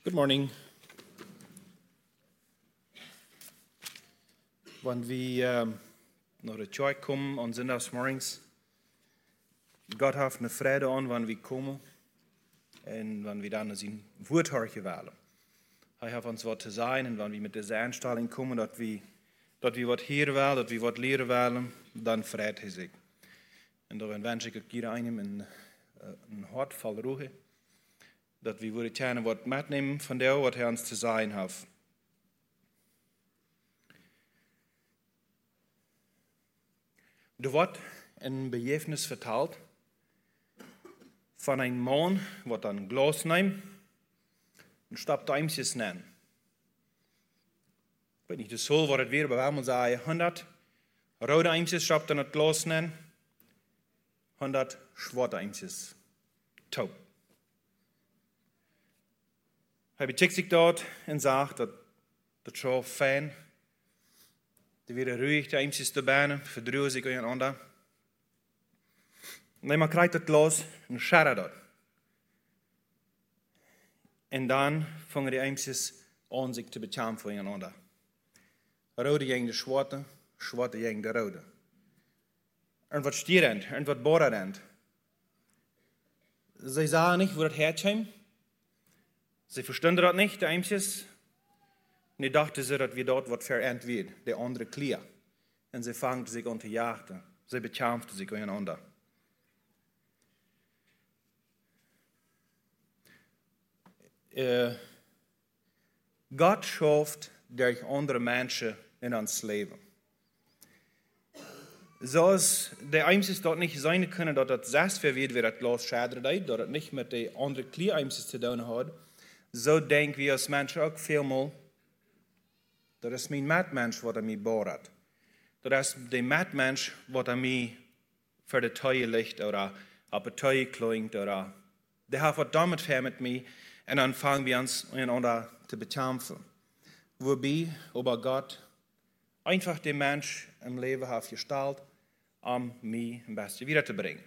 Good morning. Wenn wir nach der Church kommen und Sonntagsmorgens, Gott hat eine Freude an, wenn wir kommen und wenn wir dann sein Wort hören wollen. Er hat uns was zu sagen und wenn wir mit dieser Einstellung kommen, dass wir was hören wollen, dass wir was lernen wollen, dann freut er sich. Und darin wünsche ich jeder einem ein Hart voll Ruhe, dass wir gerne was mitnehmen von dem, was er uns zu sagen hat. Da wird ein Begräbnis verteilt von einem Mann, der ein Glas nimmt und stoppt Eimsjes nennen. Ich weiß nicht, das soll, was es wäre, aber wir haben sagen, 100 rote Eimsjes stoppt in das Glas nennen, 100 schwarze Eimsjes taub. Hij beschickt sich dort und sagt, dat schon fein. Die werden ruhig, die Eimsjes zu benen, verdrühen sich einander. Und dann krijgt das Glas und scharrt dort. Und dann fangen die Eimsjes an, sich zu bekämpfen voneinander. Rode gegen die Schwarze, Schwarze gegen die Rode. Und was steht und was bordet. Sie sagen nicht, wo das herkommt. Sie verstanden das nicht, die Eimsjes. Und ich dachte, dass wir dort was verernt wird, der andere Klier. Und sie fangen sich an zu jagen. Sie bekämpfen sich einander. Gott schafft durch andere Menschen in uns Leben. So ist der Eimsjes dort nicht sein können, dass das selbst wird, wie das Glas schadert, dass das nicht mit den anderen Klier-Eimsjes zu tun hat. So denken wir als Menschen auch vielmal, das ist mein Mitmensch, was mich bohrt. Das ist der Mitmensch, was mich für die Teile legt oder auf die Teile klingt oder der hat was damit für mit mir und dann fangen wir uns einander zu bekämpfen. Wobei aber Gott einfach den Mensch im Leben hat gestellt, um mich am besten wiederzubringen.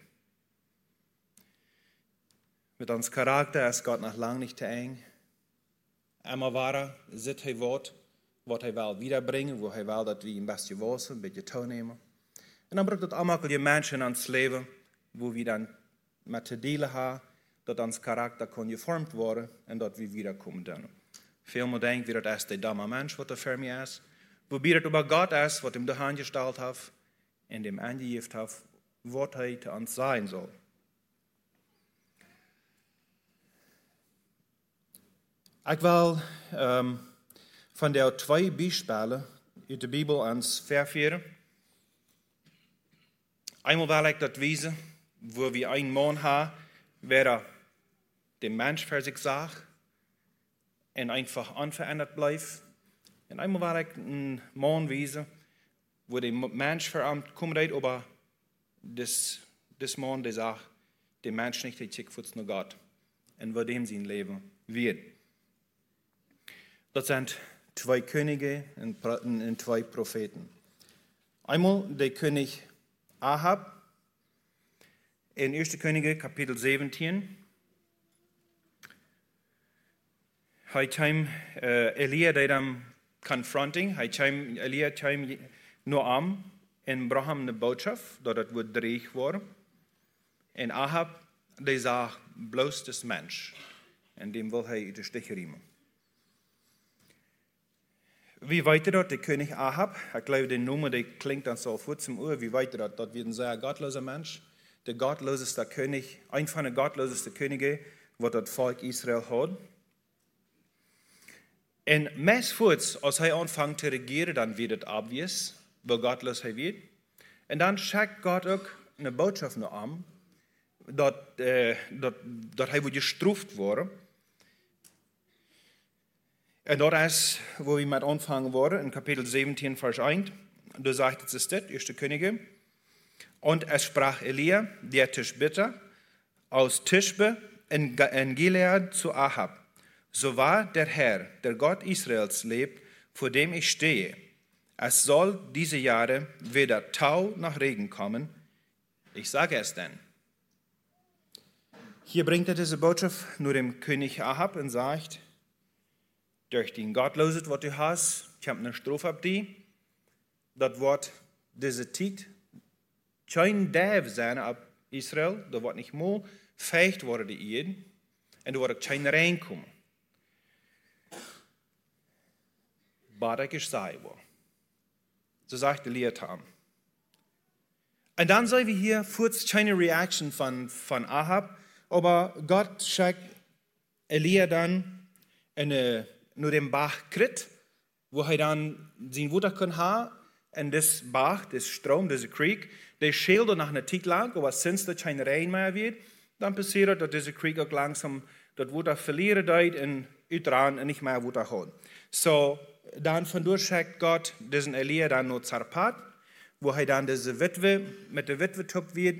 Mit uns Charakter ist Gott noch lange nicht zu eng. Einmal war sieht er was er will wiederbringen, wo er will, dass wir ein bisschen wissen, ein bisschen teilnehmen. Und dann braucht es auch die Menschen ins Leben, wo wir dann mit zu dealen haben, dass unser Charakter geformt wurde und dass wir wiederkommen können. Vielmal denken wir, das ist der dumme Mensch, was für mich ist. Wobei das über Gott ist, was ihm die Hand gestellt hat, und dem angegeben hat, was er zu uns sein soll. Ich will von der 2 Beispiele in der Bibel ans verführen. Einmal will ich das wissen, wo wir einen Mann haben, der dem Mensch für sich sagt und einfach unverändert bleibt. Und einmal will ich einen Mann wissen, wo der Mensch verarmt kommt, aber das Mann, der sagt, der Mensch nicht, der schickt nur Gott. Und wo dem sein Leben wird. Das sind 2 Könige und 2 Propheten. Einmal der König Ahab, in 1. Könige, Kapitel 17. Hij kwam Elia, der dann confronting, Elia kwam Noam en bracht hem eine Botschaft, dat het wordt dreig worden. En Ahab, der sagt, bloß das Mensch. En dem will hij de Stich riemen. Wie weiter dort der König Ahab, ich glaube, der Name, der klingt dann so gut zum Ohr, wie weiter dort, das wird ein sehr gottloser Mensch, der gottloseste König, ein von den gottlosesten Königen, was das Volk Israel hat. Und meistens, als er anfängt zu regieren, dann wird es obvious, wie gottlos er wird. Und dann schickt Gott auch eine Botschaft nach ihm, dass er gestraft wurde. Und dort ist, wo wir mit anfangen wollen, in Kapitel 17, Vers 1, da sagt es das, 1. Könige. Und es sprach Elia, der Tischbitter, aus Tischbe in Gilead zu Ahab. So wahr der Herr, der Gott Israels lebt, vor dem ich stehe. Es soll diese Jahre weder Tau noch Regen kommen. Ich sage es denn. Hier bringt er diese Botschaft nur dem König Ahab und sagt, durch die Gottlosigkeit, was du hast, ich habe eine Strophe ab die, das Wort, diese Zeit, kein Dev sein ab Israel, da wird nicht mal feucht worden die Eden, und da wird kein reinkommen. Badak ist sei wo. So sagt Eliatam. Und dann sehen wir hier kurz keine Reaction von Ahab, aber Gott schickt Elia dann nur den Bach krit, wo er dann sein Wutter kann haben, und das Bach, das Strom, diese Krieg, der schält nach einer Zeit lang, aber since da kein Regen mehr wird, dann passiert, dass diese Krieg auch langsam das Wutter verlieren wird und uitran und nicht mehr Wutter holen. So, dann von dort schickt Gott diesen Elia dann nur Zarpat, wo er dann diese Witwe, mit der Witwe top wird,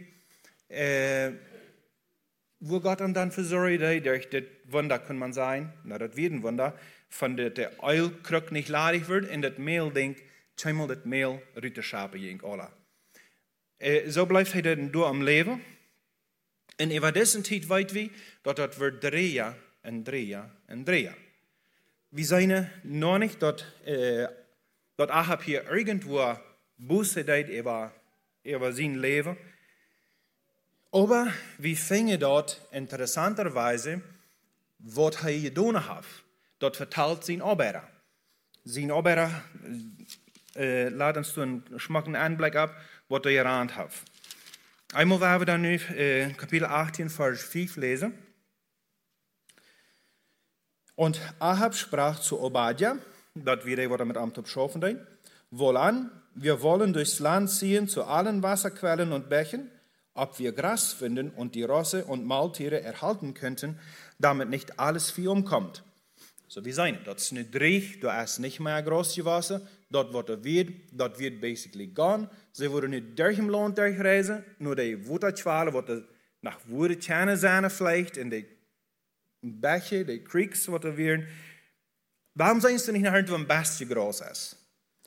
wo Gott ihm dann versorgt, durch das Wunder kann man sein, na, das wird ein Wunder, von der Eulkrug nicht ladig wird, in das Mehl denkt, zweimal das Mehl rüte Schape jink alle. So bleibt er dann durch am Leben. Und über diesen Zeit weit wie, dass das wird Dreher und Dreher und Dreher. Wir sehen noch nicht, dass Ahab hier irgendwo Buße tut über sein Leben. Aber wir finden dort interessanterweise, was er getan hat. Dort verteilt sein Oberer. Sein Oberer lädt uns einen schmacken Anblick ab, was er gerannt hat. Einmal werden wir dann nu Kapitel 18, Vers 5 lesen. Und Ahab sprach zu Obadja, das wieder, was er mit Amt schaffen hat, wohlan, wir wollen durchs Land ziehen zu allen Wasserquellen und Bächen, ob wir Gras finden und die Rosse und Maultiere erhalten könnten, damit nicht alles Vieh umkommt. So wie sein, das ist nicht Dreich, da ist nicht mehr groß gewesen, dort wird basically gone. Sie wurden nicht durch im Land durchreisen, nur die Wutterschwale, die nach Wutterchane sein vielleicht, in die Bäche, die Creeks, was da wären. Warum sind sie nicht nach irgendwo am besten groß ist?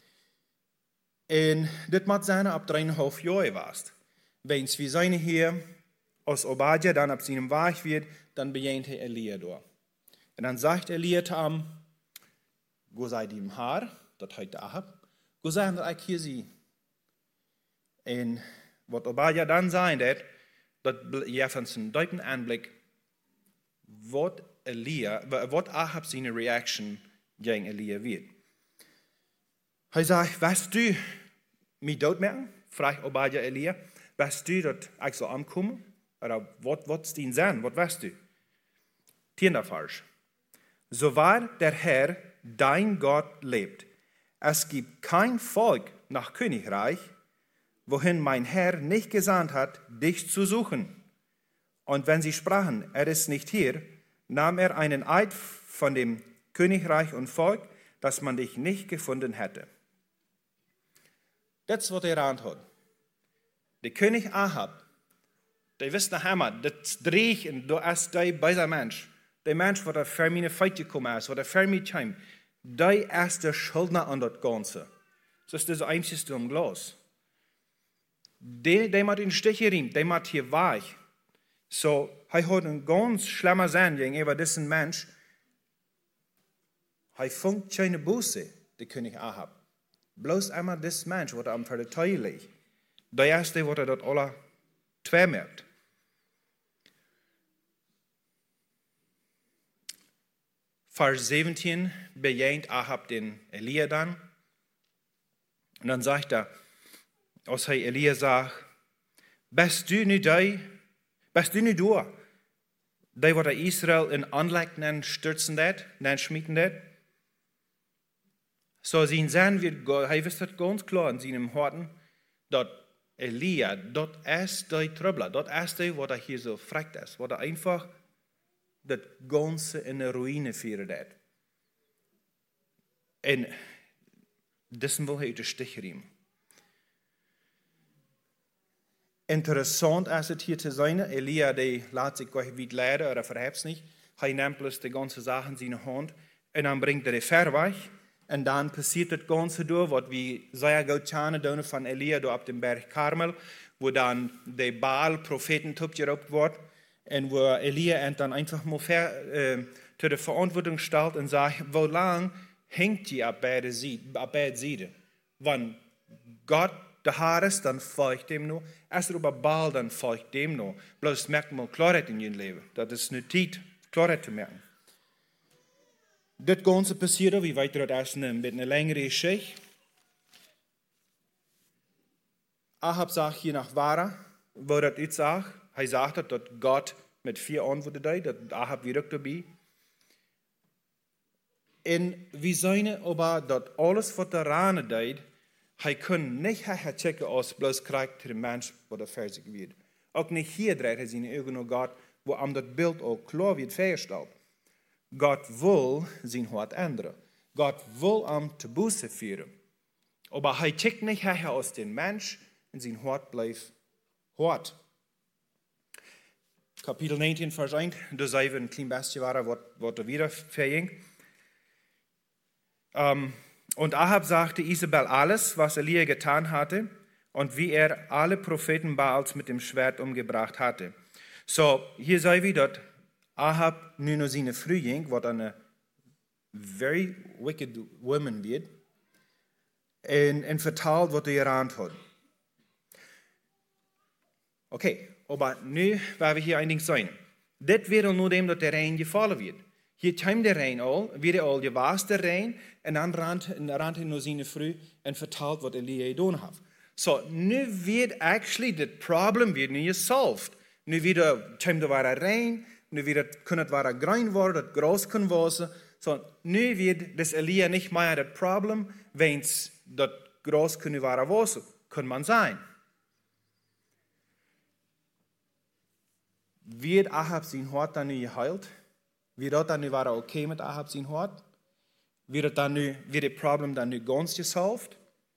Und das macht seine ab 3,5 Jahre warst. Wenn es wie seine hier aus Obadja dann ab seinem Weg wird, dann beginnt Elia dort. Und dann sagt Elia zu ihm, go sei dem Haar, das heute Ahab, go sei dass ich hier sie. Und was Obadja dann sagen wird, das gibt uns einen deutlichen Anblick, was Ahab seine Reaction gegen Elia wird. Er sagt, was du mich dort merken, fragt Obadja Elia, was du dort ich so ankommen, oder was dein Sein, was weißt du? 10. Vers. So wahr der Herr, dein Gott, lebt. Es gibt kein Volk nach Königreich, wohin mein Herr nicht gesandt hat, dich zu suchen. Und wenn sie sprachen, er ist nicht hier, nahm er einen Eid von dem Königreich und Volk, dass man dich nicht gefunden hätte. Das ist, was er hat. Der König Ahab, der wisst nach Hammer, das dreht und du hast der beiser Mensch. Der Mensch, der für meine Feit gekommen ist, der für mich kam, der ist der Schuldner an das Ganze. Das ist das Einzige am Glas. Der hat den Stich geriemt, der hat hier weich. So, er hat ein ganz schlimmer Sein gegenüber diesen Mensch. Er funkt keine Buße, der König Ahab. Bloß einmal das Mensch, was am Verteil liegt. Der erste, was dort alle zwei merkt. Vers 17 bejengt Ahab den Elia dann. Und dann sagt er, als Elia sagt, bist du nicht da, der was Israel in Anlegnen stürzen dat, dann schmieden dat. So sein Sein wird, er wisst das ganz klar in seinem Horten, dass Elia, das ist der Trouble, das ist der, was hier so fragt ist, was einfach das Ganze in eine Ruine führen hat. Und dessen will er den Stich riemen. Interessant ist es hier zu sein, Elia, der lässt sich gar nicht leiden oder verhebt nicht. Er nimmt bloß die ganze Sache in seine Hand und dann bringt er die Fähr weg. Und dann passiert das Ganze durch, was wir sehr gut kennen von Elia da auf dem Berg Karmel, wo dann der Baal-Propheten geraubt wird. Und wo Elia dann einfach mal zu der Verantwortung stellt und sagt, wo lang hängt die ab beide Seiten? Wenn Gott der Herr ist, dann folgt dem noch. Als er über Baal, dann folgt dem noch. Bloß merkt man Klarheit in ihrem Leben. Das ist nicht Zeit, Klarheit zu merken. Das Ganze passiert, wie weiter das erst mit einer längeren Geschichte. Ahab sagt hier nach Vara, wo das jetzt sagt. Er sagt, dass Gott mit 4 Antworten hat, dass Ahab wieder dabei. Und wir sehen aber, dass alles, was der Rane deed, hij kann nicht checken, als bloß krijgt der Mensch, was er fertig wird. Auch nicht hier dreht er seine Augen auf Gott, wo am das Bild auch klar wird festgestellt. Gott will sein Hart ändern. Gott will am zu Buße führen. Aber er checkt nicht aus dem Mensch und sein Hart bleibt hart. Kapitel 19, Vers 1, da sehen wir ein klein bisschen, was da wieder verging. Und Ahab sagte Isabel alles, was Elia getan hatte und wie er alle Propheten Baals mit dem Schwert umgebracht hatte. So, hier sehen wir, dass Ahab nur noch seine Frau ging, was eine very wicked woman wird, und vertalt, was er gerannt hat. Okay, aber nu werden wir hier ein Ding sein. Das wird nur dem, dass der Rein gefallen wird. Hier kommt der Rein all, wieder all gewaast der Rein, und dann rannt er nur seine Frau und vertelt, was Elia getan hat. So, nu wird actually das Problem wird nu gesolved. Nu wieder kommt der wahre Rein, nu wieder kann das wahre Grein werden, das groß kann werden. So, nu wird das Elia nicht mehr das Problem, wenn es das groß kann werden, kann man sein. Wird Ahab sein Hort dann nicht geheilt? Wird das dann nicht okay mit Ahab sein Hort? Wird das Problem dann nicht ganz gesolved?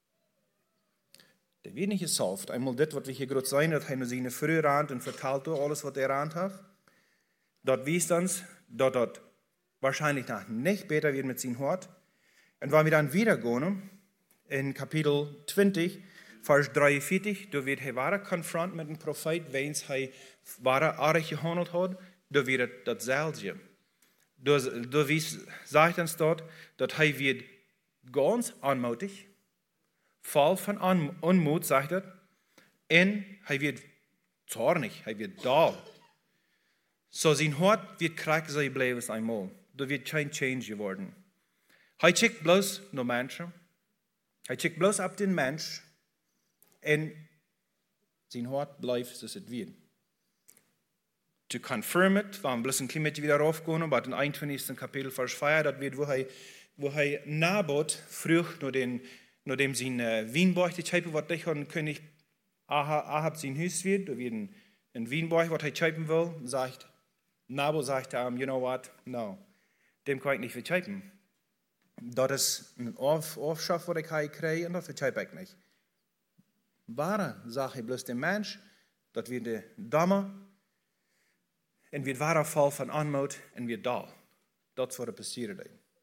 Das wird nicht gesolved. Einmal das, was wir hier gerade sagen, dass er nur seine Früh rannt und verteilt alles, was er rannt hat. Dort wies uns, dass das wahrscheinlich noch nicht besser wird mit seinem Hort. Und wenn wir dann wieder gehen, in Kapitel 20, Vers 43, da wird er konfrontiert mit dem Prophet, wenn er arg gehandelt hat, da wird das dasselbe. Da sagt uns dort, dass er wird ganz anmutig, voll von Unmut, sagt er, und er wird zornig, er wird da. So sein Hort wird krank sein bleiben einmal. Da wird kein Change geworden. Er checkt bloß nur Menschen. Er checkt bloß ab den Mensch. Und sein Hort bleibt, so es wird. To confirm it, wir haben bloß ein klein bisschen wieder raufgehen, aber im 21. Kapitel Vers 4, das wird, wo er Naboth früh, nachdem sein Weinberg die Scheibe, was ich und König Ahab sein Haus wird, da wird ein Weinberg, was er scheiben will, sagt, Naboth sagt ihm, you know what, no, dem kann ich nicht verscheiben. Das ist ein Aufschaff, was ich kriege, und das verscheibe ich nicht. Wahre Sache bloß der Mensch, das wird der Dame, und wird wahrer Fall von Anmut, und wird da. Das wird passieren.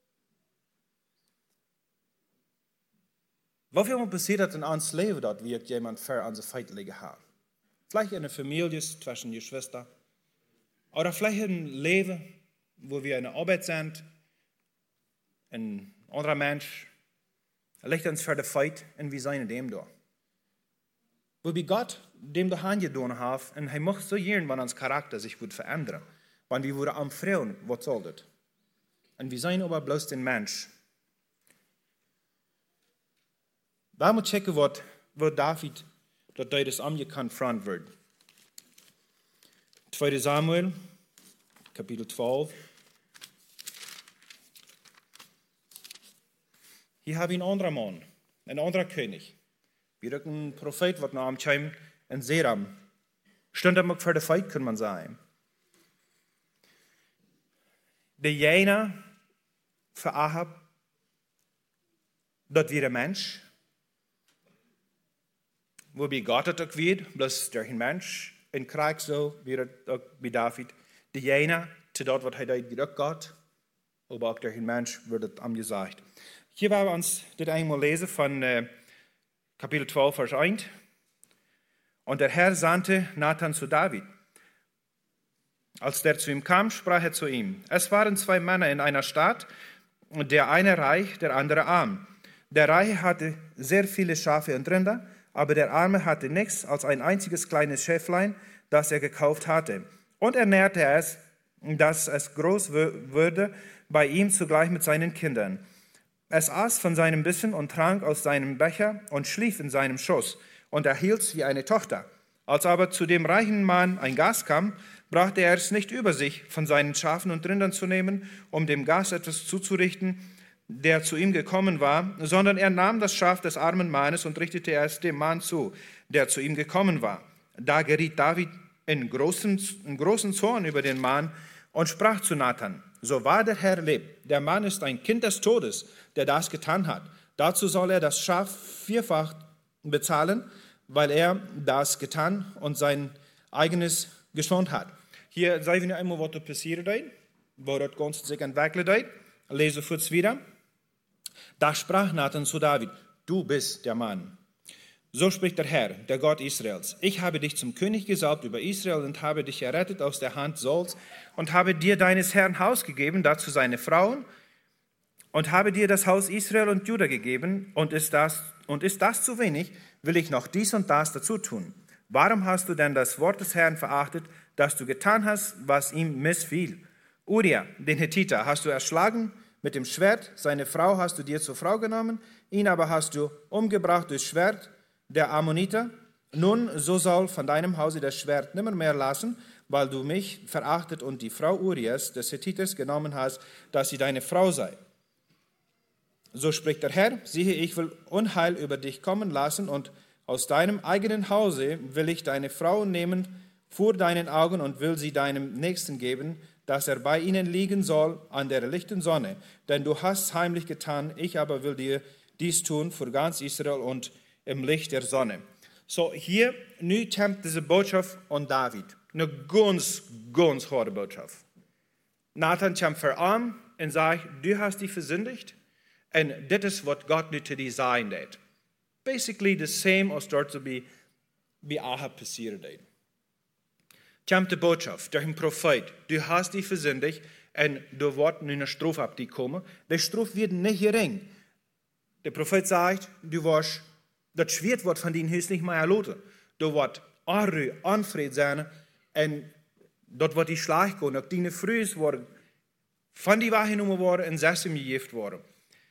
Was viel passiert in uns Leben, dass wir jemand für unsere Feindliche haben? Vielleicht in der Familie zwischen Geschwistern. Oder vielleicht ein Leben, wo wir in der Arbeit sind, ein anderer Mensch, legt uns für die Feind, und wir sind in dem da. Wo wir Gott dem der Hand getan haben, und er muss so gern, wenn unser Charakter sich gut verändern. Wenn wir wieder am Frauen, was soll das? Und wir sind aber bloß den Mensch. Wir müssen checken, wo David, dass das konfrontiert wird. 2. Samuel, Kapitel 12. Hier haben wir einen anderen Mann, ein anderer König. Wieder ein Prophet, was nach ihm kam, in Seram. Stand er für den Feind, kann man sagen. Der Jener für Ahab, das wird ein Mensch, wobei Gott das auch wird, bloß durch ein Mensch, in Krieg so, wird auch bei David. Der Jener, zu dort, was er da wird auch Gott, aber auch durch ein Mensch wird es ihm gesagt. Hier werden wir uns das einmal lesen von Kapitel 12, Vers 1. Und der Herr sandte Nathan zu David. Als der zu ihm kam, sprach er zu ihm: Es waren zwei Männer in einer Stadt, der eine reich, der andere arm. Der Reiche hatte sehr viele Schafe und Rinder, aber der Arme hatte nichts als ein einziges kleines Schäflein, das er gekauft hatte. Und er nährte es, dass es groß würde bei ihm zugleich mit seinen Kindern. Es aß von seinem Bissen und trank aus seinem Becher und schlief in seinem Schoß und erhielt's wie eine Tochter. Als aber zu dem reichen Mann ein Gast kam, brachte er es nicht über sich, von seinen Schafen und Rindern zu nehmen, um dem Gast etwas zuzurichten, der zu ihm gekommen war, sondern er nahm das Schaf des armen Mannes und richtete es dem Mann zu, der zu ihm gekommen war. Da geriet David in großen Zorn über den Mann und sprach zu Nathan: So wahr der Herr lebt, der Mann ist ein Kind des Todes, der das getan hat. Dazu soll er das Schaf vierfach bezahlen, weil er das getan und sein eigenes geschont hat. Hier zijn we nu eenmaal wat er passieren deed, waar het Ganze sich entwickelt deed. Lese kurz wieder. Da sprach Nathan zu David: Du bist der Mann. So spricht der Herr, der Gott Israels: Ich habe dich zum König gesalbt über Israel und habe dich errettet aus der Hand Sauls und habe dir deines Herrn Haus gegeben, dazu seine Frauen, und habe dir das Haus Israel und Juda gegeben. Und ist das zu wenig, will ich noch dies und das dazu tun. Warum hast du denn das Wort des Herrn verachtet, dass du getan hast, was ihm missfiel? Uria, den Hethiter, hast du erschlagen mit dem Schwert, seine Frau hast du dir zur Frau genommen, ihn aber hast du umgebracht durch Schwert der Ammoniter. Nun, so soll von deinem Hause das Schwert nimmermehr lassen, weil du mich verachtet und die Frau Urias, des Hethiters, genommen hast, dass sie deine Frau sei. So spricht der Herr: Siehe, ich will Unheil über dich kommen lassen und aus deinem eigenen Hause will ich deine Frau nehmen vor deinen Augen und will sie deinem Nächsten geben, dass er bei ihnen liegen soll an der lichten Sonne. Denn du hast heimlich getan, ich aber will dir dies tun vor ganz Israel und im Licht der Sonne. So, hier nu kommt diese Botschaft an David. Eine ganz, ganz harte Botschaft. Nathan kommt verarmt und sagt: Du hast dich versündigt und das ist, was Gott nu zu dir sagen deed. Basically the same als dort so wie Ahab passiert deed. Kommt die Botschaft durch den Prophet: Du hast dich versündigt und du wird nu eine Strafe ab dich kommen. Die Strafe wird nicht gering. Der Prophet sagt: Du wirst, das Schwert wird von deinem Haus nicht mehr erloten. Du wirst Unruhe, Unfrieden sein und dort wird die Schlag kommen. Auch deine Frühe worden von die wahrgenommen worden und selbst gegeben worden.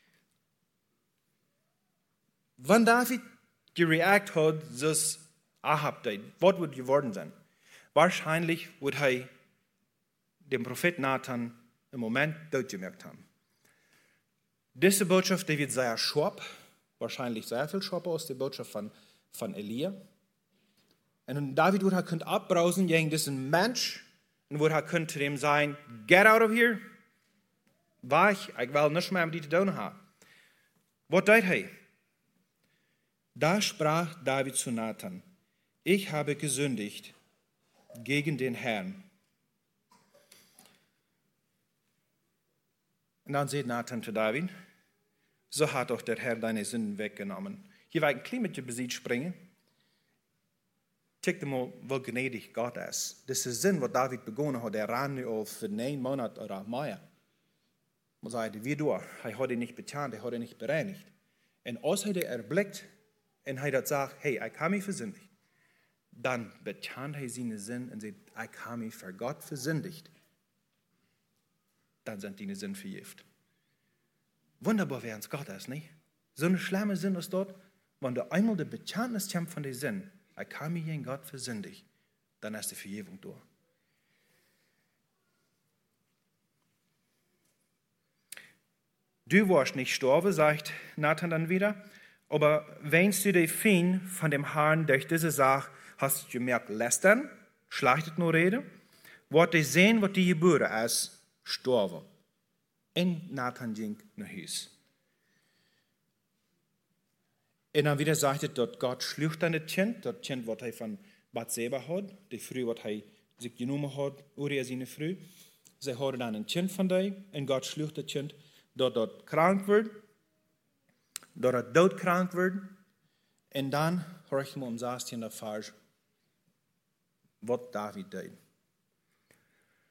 Wenn David gereagiert hat, dass Ahab deed, was wird geworden sein? Wahrscheinlich wird er dem Prophet Nathan im Moment durchgemerkt haben. Diese Botschaft, die wird sehr scharf, wahrscheinlich sehr viel schärfer als die Botschaft von Elia. Und David wird er abbrausen gegen diesen Mensch und wird er zu dem sagen: Get out of here. Ich will nicht mehr mit dir zu tun haben. Was tut er? Da sprach David zu Nathan: Ich habe gesündigt gegen den Herrn. Und dann sagt Nathan zu David: So hat doch der Herr deine Sünden weggenommen. Hier will ich ein klein bisschen Besitz springen. Check mal, wie gnädig Gott ist. Das ist Sinn, was David begonnen hat. Er ran nu auf für 9 Monate oder mehr. Man sagt, wie du? Er hat ihn nicht bekannt, er hat ihn nicht bereinigt. Und als er erblickt und er hat sagt: Hey, ich habe mich versündigt, dann bekannt er seine Sünden und sagt: Ich habe mich für Gott versündigt. Dann sind die Sünden vergift. Wunderbar, wer uns Gott ist, nicht? So eine schlimme Sünde ist dort, wenn du einmal die Bekenntnis kommt von den Sünden: Ich habe mich in Gott versündigt, dann ist die Vergebung da. Du wirst nicht sterben, sagt Nathan dann wieder, aber wenn du die Feind von dem Herrn durch diese Sache hast gemerkt lästern, schlachtet nur Rede, wird die sehen, was die Geburt ist, sterben. Und Nathan ging nach Hause. Und dann wieder sagt er, dass Gott schlucht an das Kind, was er von Bathseba hat, die Früh, was er sich genommen hat, Uriah seine Früh. Sie haben dann ein Kind von dir, und Gott schlucht das Kind, dort krank wird, dort doodkrank wird, und dann horcht man 16 falsch, was David deed.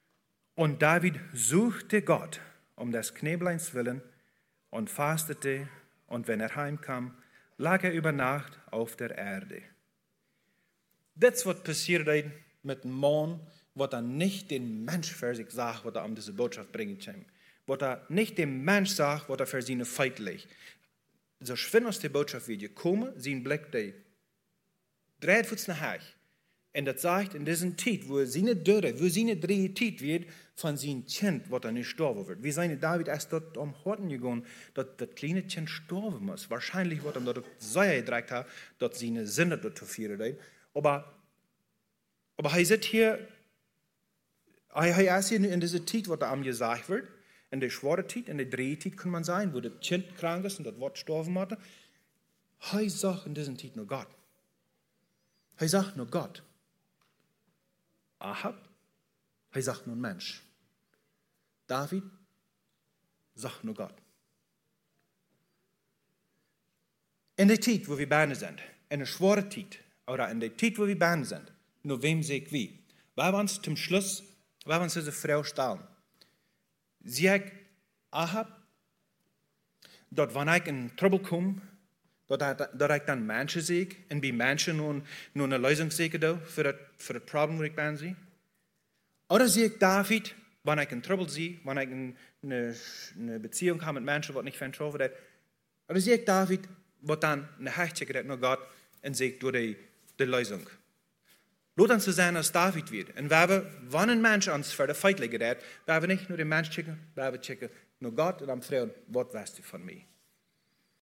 Und David suchte Gott um des Knäbleins willen und fastete, und wenn er heimkam, lag er über Nacht auf der Erde. Das, was passiert mit dem Mann, was er nicht den Mensch für sich sagt, was er um diese Botschaft bringen kann. Was er nicht dem Mensch sagt, was er für seine Feit legt. So schön aus der Botschaft wird gekommen, sein Blick, der dreht Fuß nach Hause. Und das sagt, in diesem Zeit, wo seine Dürre, wo seine drei Zeit wird, von seinem Kind, was er nicht sterben wird. Wie seine David erst dort am Horten gegangen, dass das kleine Kind sterben muss. Wahrscheinlich wird er dort Säure gedreht haben, dass seine Sünde dort zu führen. Aber er sitzt hier, er ist hier in dieser Zeit, was ihm gesagt wird, in der schweren Zeit, in der drei Zeit kann man sein, wo das Kind krank ist und das Wort sterben hat. Er sagt in dieser Zeit nur Gott. Er sagt nur Gott. Ahab, er sagt nur Mensch. David sagt nur Gott. In der Zeit, wo wir Beine sind, in der schweren Zeit, oder in der Zeit, wo wir Beine sind, nur wem sehe ich wie? Weil wir uns zum Schluss, weil wir uns diese Frau stellen. Sie hat Ahab, dort wann ich in Trouble komme, dort ich dann Menschen sehe, und bei Menschen nur eine Lösung sehe für das Problem, wo ich bin. Oder sehe ich David, wenn ich in Trouble sehe, wenn ich eine Beziehung habe mit Menschen, die nicht vertrauen wird. Oder sehe ich David, was dann eine Herzchen gerät nur Gott und sehe durch die Lösung. Lass uns so sein, als David wird. Und wenn ein Mensch uns für die Feitliche gerät, wir nicht nur den Menschen checken, wir checken nur Gott und am Frauen, was weißt du von mir?